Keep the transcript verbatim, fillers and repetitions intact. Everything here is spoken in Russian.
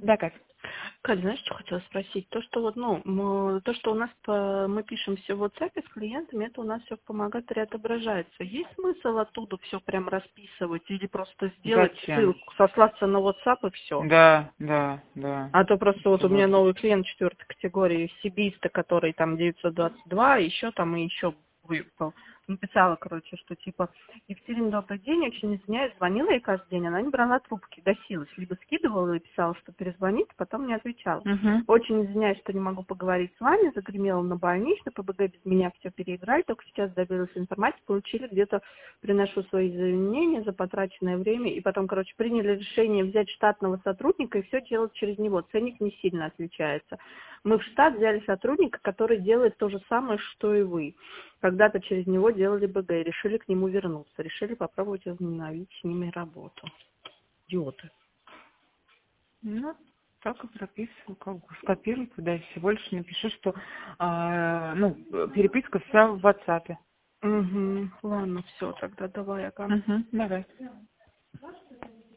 Да, Кать. Кать, знаешь, что хотела спросить? То, что вот, ну, мы, то, что у нас по, мы пишем все в WhatsApp с клиентами, это у нас все в помогаторе отображается. Есть смысл оттуда все прям расписывать или просто сделать Зачем? ссылку, сослаться на WhatsApp и все? Да, да, да. А то просто вот у меня Согласна. новый клиент четвертой категории, сибиста, который там девятьсот двадцать два, еще там и еще выпал. Написала, короче, что типа, Екатерина, добрый день, очень извиняюсь, звонила ей каждый день, она не брала трубки, досилась, либо скидывала и писала, что перезвонит, а потом не отвечала. Угу. Очень извиняюсь, что не могу поговорить с вами, загремела на больничный, ПБГ без меня все переиграли, только сейчас добилась информации, получили где-то, приношу свои извинения за потраченное время, и потом, короче, приняли решение взять штатного сотрудника и все делать через него, ценник не сильно отличается. Мы в штат взяли сотрудника, который делает то же самое, что и вы. Когда-то через него делали БГ и решили к нему вернуться. Решили попробовать возобновить с ними работу. Идиоты. Ну, так и прописываю, как бы скопирую туда и всего лишь напишу, что а, ну, переписка вся в WhatsApp. Угу. Ладно, все, тогда давай, ага. Угу, давай.